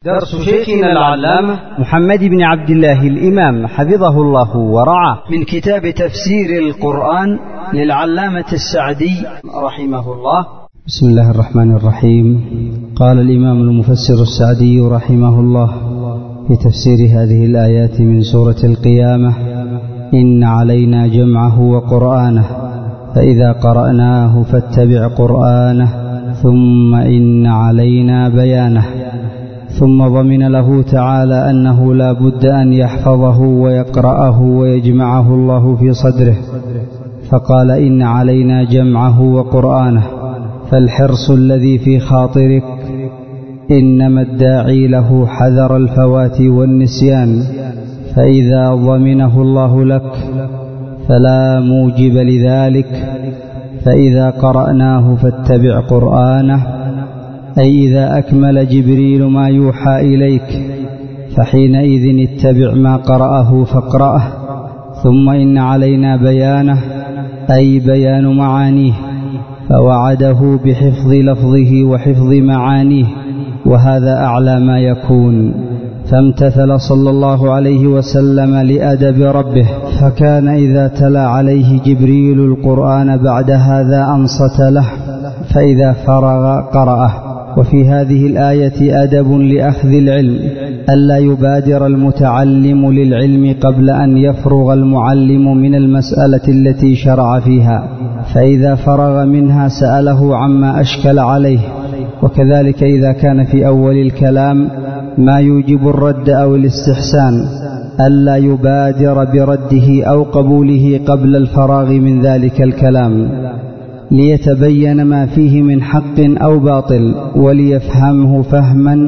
درس شيخنا العلامة محمد بن عبد الله الإمام حفظه الله ورعاه من كتاب تفسير القرآن للعلامة السعدي رحمه الله. بسم الله الرحمن الرحيم. قال الإمام المفسر السعدي رحمه الله في تفسير هذه الآيات من سورة القيامة: إن علينا جمعه وقرآنه فإذا قرأناه فاتبع قرآنه ثم إن علينا بيانه. ثم ضمن له تعالى أنه لا بد أن يحفظه ويقرأه ويجمعه الله في صدره، فقال: إن علينا جمعه وقرآنه. فالحرص الذي في خاطرك إنما الداعي له حذر الفوات والنسيان، فإذا ضمنه الله لك فلا موجب لذلك. فإذا قرأناه فاتبع قرآنه، أي إذا أكمل جبريل ما يوحى إليك فحينئذ اتبع ما قرأه فاقرأه. ثم إن علينا بيانه، أي بيان معانيه، فوعده بحفظ لفظه وحفظ معانيه، وهذا أعلى ما يكون. فامتثل صلى الله عليه وسلم لأدب ربه، فكان إذا تلا عليه جبريل القرآن بعد هذا أنصت له، فإذا فرغ قرأه. وفي هذه الآية أدب لأخذ العلم، ألا يبادر المتعلم للعلم قبل أن يفرغ المعلم من المسألة التي شرع فيها، فإذا فرغ منها سأله عما أشكل عليه. وكذلك إذا كان في أول الكلام ما يوجب الرد أو الاستحسان، ألا يبادر برده أو قبوله قبل الفراغ من ذلك الكلام، ليتبين ما فيه من حق أو باطل، وليفهمه فهما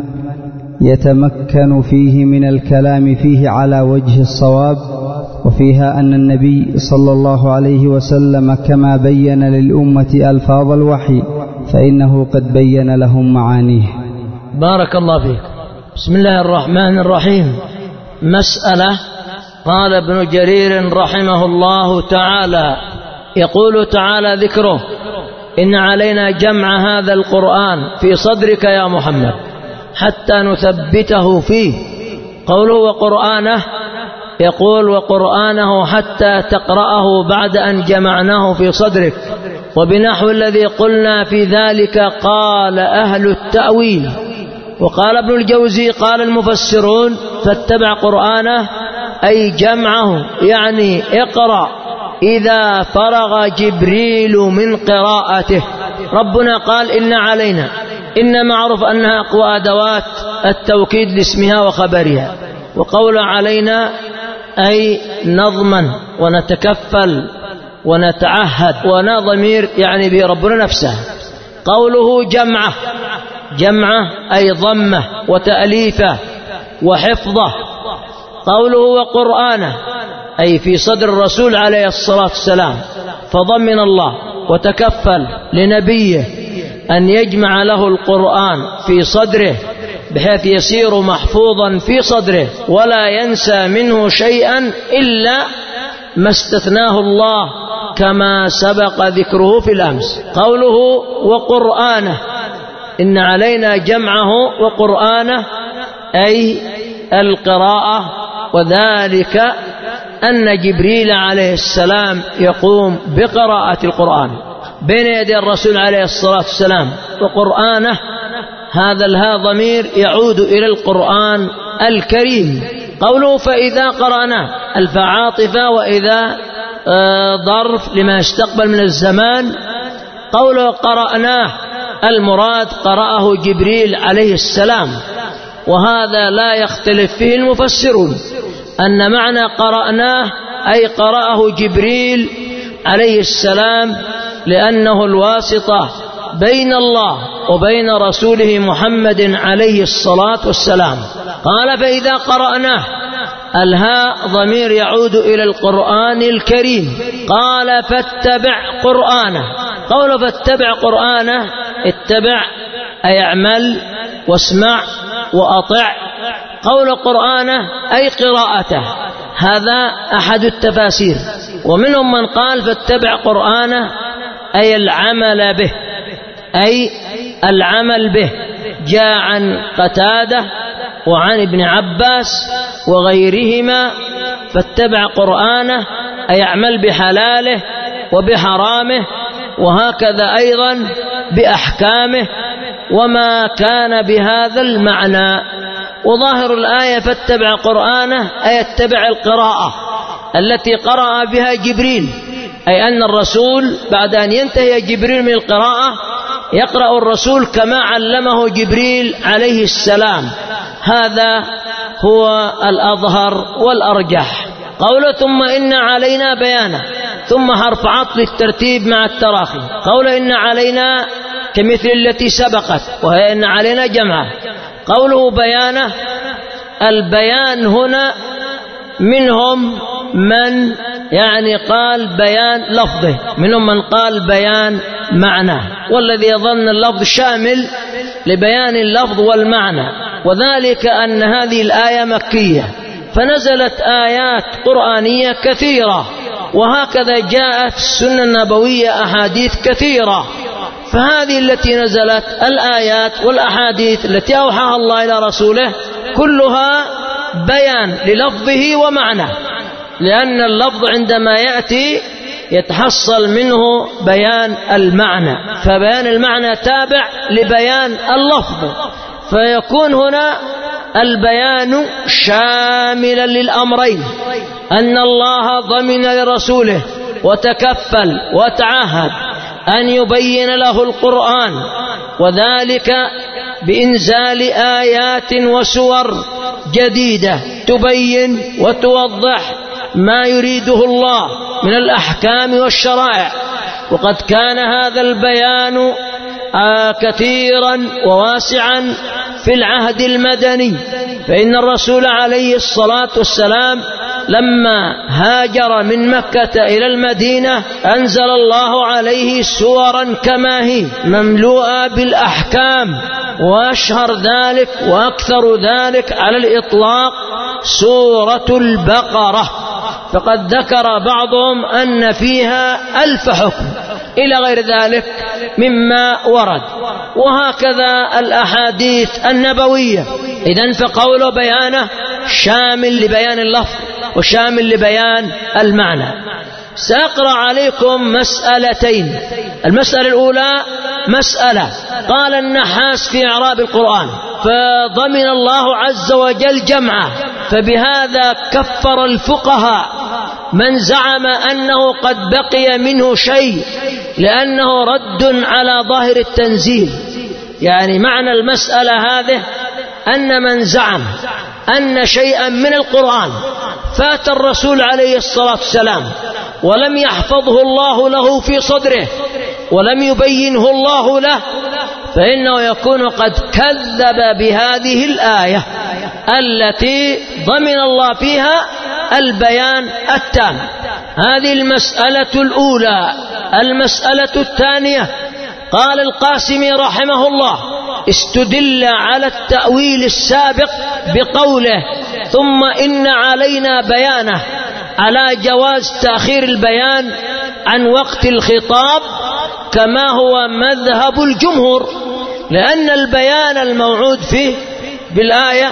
يتمكن فيه من الكلام فيه على وجه الصواب. وفيها أن النبي صلى الله عليه وسلم كما بين للأمة ألفاظ الوحي فإنه قد بين لهم معانيه. بارك الله فيك. بسم الله الرحمن الرحيم. مسألة. قال ابن جرير رحمه الله تعالى: يقول تعالى ذكره: إن علينا جمع هذا القرآن في صدرك يا محمد حتى نثبته فيه. قوله وقرآنه، يقول وقرآنه حتى تقرأه بعد أن جمعناه في صدرك. وبنحو الذي قلنا في ذلك قال أهل التأويل. وقال ابن الجوزي: قال المفسرون: فاتبع قرآنه أي جمعه، يعني اقرأ إذا فرغ جبريل من قراءته. ربنا قال إن علينا، إن معروف أنها أقوى أدوات التوكيد لاسمها وخبرها. وقول علينا أي نضمن ونتكفل ونتعهد، ونضمير يعني به ربنا نفسه. قوله جمعه أي ضمه وتأليفه وحفظه. قوله وقرآنه أي في صدر الرسول عليه الصلاة والسلام، فضمن الله وتكفل لنبيه أن يجمع له القرآن في صدره بحيث يسير محفوظا في صدره ولا ينسى منه شيئا إلا ما استثناه الله كما سبق ذكره في الأمس. قوله وقرآنه، إن علينا جمعه وقرآنه أي القراءة، وذلك أن جبريل عليه السلام يقوم بقراءة القرآن بين يدي الرسول عليه الصلاة والسلام. وقرآنه هذا الها ضمير يعود إلى القرآن الكريم. قوله فإذا قرأناه، الفعاطفة، وإذا ظرف لما يستقبل من الزمان. قوله قرأناه المراد قرأه جبريل عليه السلام، وهذا لا يختلف فيه المفسرون، أن معنى قرأناه أي قرأه جبريل عليه السلام، لأنه الواسطة بين الله وبين رسوله محمد عليه الصلاة والسلام. قال فإذا قرأناه، الهاء ضمير يعود إلى القرآن الكريم. قال فاتبع قرآنه. قول فاتبع قرآنه، اتبع أي اعمل واسمع وأطع. قول قرآنه أي قراءته، هذا أحد التفاسير. ومنهم من قال فاتبع قرآنه أي العمل به، أي العمل به. جاء عن قتادة وعن ابن عباس وغيرهما، فاتبع قرآنه أي اعمل بحلاله وبحرامه، وهكذا أيضا بأحكامه وما كان بهذا المعنى. وظاهر الآية فاتبع قرآنه أي اتبع القراءة التي قرأ بها جبريل، أي أن الرسول بعد أن ينتهي جبريل من القراءة يقرأ الرسول كما علمه جبريل عليه السلام. هذا هو الأظهر والأرجح. قوله ثم إن علينا بيانه، ثم حرف عطف للترتيب مع التراخي. قوله إن علينا كمثل التي سبقت، وهي إن علينا جمعه. قوله بيانه، البيان هنا منهم من يعني قال بيان لفظه، منهم من قال بيان معناه، والذي يظن اللفظ شامل لبيان اللفظ والمعنى، وذلك أن هذه الآية مكية، فنزلت آيات قرآنية كثيرة، وهكذا جاءت السنة النبوية أحاديث كثيرة. فهذه التي نزلت الآيات والأحاديث التي أوحاها الله إلى رسوله كلها بيان للفظه ومعنى، لأن اللفظ عندما يأتي يتحصل منه بيان المعنى، فبيان المعنى تابع لبيان اللفظ، فيكون هنا البيان شاملا للأمرين، أن الله ضمن لرسوله وتكفل وتعهد أن يبين له القرآن، وذلك بإنزال آيات وسور جديدة تبين وتوضح ما يريده الله من الأحكام والشرائع. وقد كان هذا البيان كثيرا وواسعا في العهد المدني، فإن الرسول عليه الصلاة والسلام لما هاجر من مكة إلى المدينة أنزل الله عليه سورا كما هي مملوءة بالأحكام، وأشهر ذلك وأكثر ذلك على الإطلاق سورة البقرة، فقد ذكر بعضهم أن فيها 1000 حكم إلى غير ذلك مما ورد، وهكذا الأحاديث النبوية. إذن فقوله بيانه شامل لبيان اللفظ وشامل لبيان المعنى. سأقرأ عليكم مسألتين. المسألة الأولى مسألة قال النحاس في إعراب القرآن، فضمن الله عز وجل جمعه، فبهذا كفر الفقهاء من زعم أنه قد بقي منه شيء لأنه رد على ظاهر التنزيل. يعني معنى المسألة هذه أن من زعم أن شيئا من القرآن فات الرسول عليه الصلاة والسلام ولم يحفظه الله له في صدره ولم يبينه الله له، فإنه يكون قد كذب بهذه الآية التي ضمن الله فيها البيان التام. هذه المسألة الأولى. المسألة الثانية قال القاسمي رحمه الله استدل على التأويل السابق بقوله ثم إن علينا بيانه على جواز تأخير البيان عن وقت الخطاب كما هو مذهب الجمهور، لأن البيان الموعود فيه بالآية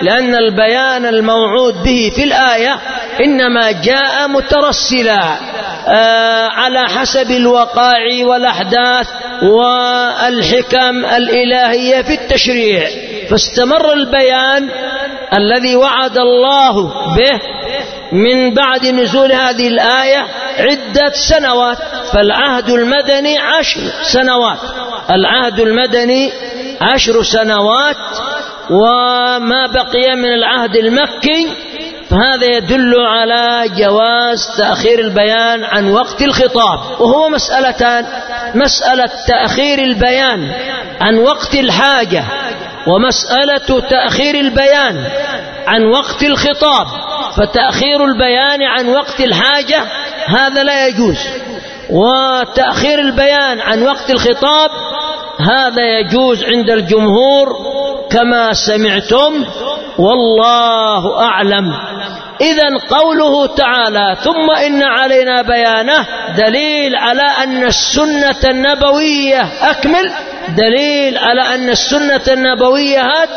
في الآية إنما جاء مترسلا على حسب الوقائع والأحداث والحكم الإلهية في التشريع، فاستمر البيان الذي وعد الله به من بعد نزول هذه الآية عدة سنوات، فالعهد المدني 10 سنوات، العهد المدني 10 سنوات، وما بقي من العهد المكي، فهذا يدل على جواز تأخير البيان عن وقت الخطاب. وهو مسألتان: مسألة تأخير البيان عن وقت الحاجة، ومسألة تأخير البيان عن وقت الخطاب. فتأخير البيان عن وقت الحاجة هذا لا يجوز، وتأخير البيان عن وقت الخطاب هذا يجوز عند الجمهور كما سمعتم، والله أعلم. إذن قوله تعالى ثم إن علينا بيانه دليل على أن السنة النبوية أكمل، دليل على أن السنة النبوية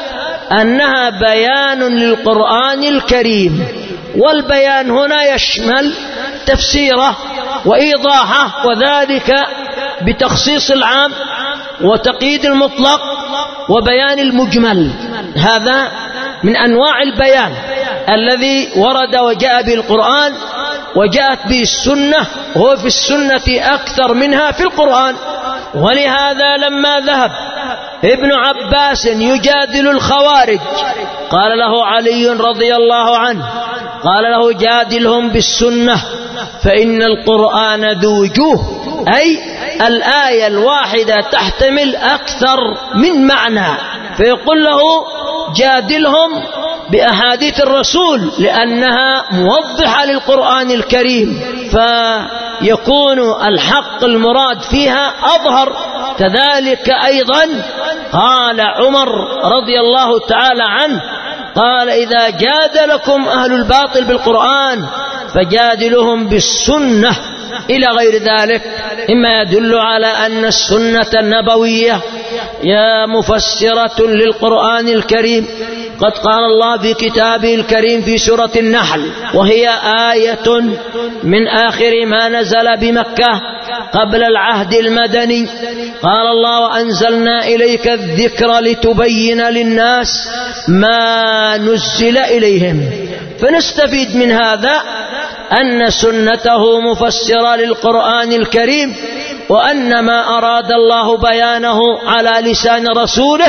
أنها بيان للقرآن الكريم، والبيان هنا يشمل تفسيره وإيضاحه، وذلك بتخصيص العام وتقييد المطلق وبيان المجمل. هذا من أنواع البيان الذي ورد وجاء به القرآن وجاءت به السنة، وهو في السنة أكثر منها في القرآن. ولهذا لما ذهب ابن عباس يجادل الخوارج قال له علي رضي الله عنه، قال له جادلهم بالسنة فإن القرآن ذو وجوه، أي الآية الواحدة تحتمل أكثر من معنى، فيقول له جادلهم بأحاديث الرسول لأنها موضحة للقرآن الكريم، فيكون الحق المراد فيها أظهر. كذلك أيضا قال عمر رضي الله تعالى عنه، قال إذا جادلكم أهل الباطل بالقرآن فجادلهم بالسنة إلى غير ذلك، إما يدل على أن السنة النبوية يا مفسرة للقرآن الكريم. قد قال الله في كتابه الكريم في سورة النحل، وهي آية من آخر ما نزل بمكة قبل العهد المدني، قال الله وأنزلنا إليك الذكر لتبين للناس ما نزل إليهم. فنستفيد من هذا أن سنته مفسرة للقرآن الكريم، وأن ما أراد الله بيانه على لسان رسوله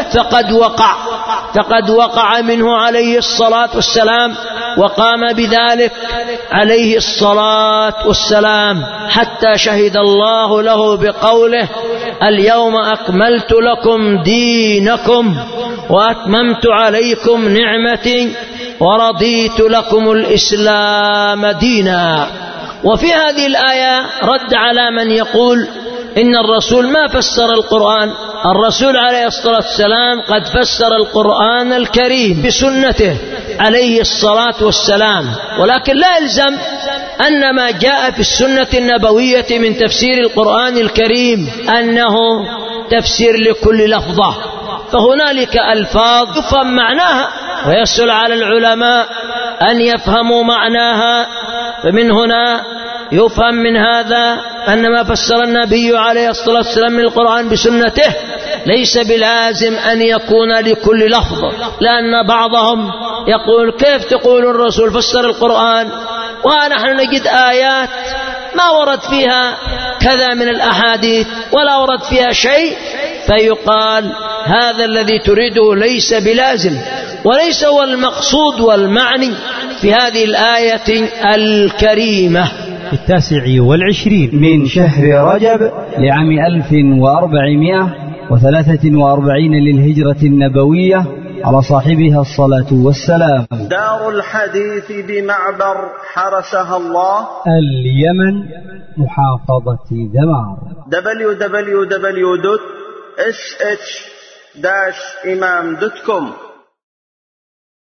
فقد وقع منه عليه الصلاة والسلام، وقام بذلك عليه الصلاة والسلام، حتى شهد الله له بقوله اليوم أكملت لكم دينكم وأتممت عليكم نعمتي ورضيت لكم الإسلام دينا. وفي هذه الآية رد على من يقول إن الرسول ما فسر القرآن. الرسول عليه الصلاة والسلام قد فسر القرآن الكريم بسنته عليه الصلاة والسلام، ولكن لا يلزم أن ما جاء في السنة النبوية من تفسير القرآن الكريم أنه تفسير لكل لفظة، فهنالك ألفاظ يفهم معناها ويسهل على العلماء أن يفهموا معناها. فمن هنا يفهم من هذا أن ما فسر النبي عليه الصلاة والسلام من القرآن بسنته ليس بلازم أن يكون لكل لفظ، لأن بعضهم يقول كيف تقول الرسول فسر القرآن ونحن نجد آيات ما ورد فيها كذا من الأحاديث ولا ورد فيها شيء، فيقال هذا الذي تريده ليس بلازم وليس هو المقصود والمعني في هذه الآية الكريمة. 29 من شهر رجب لعام 1443 للهجرة النبوية على صاحبها الصلاة والسلام. دار الحديث بمعبر حرسها الله، اليمن، محافظة دمار. www.sh-imam.com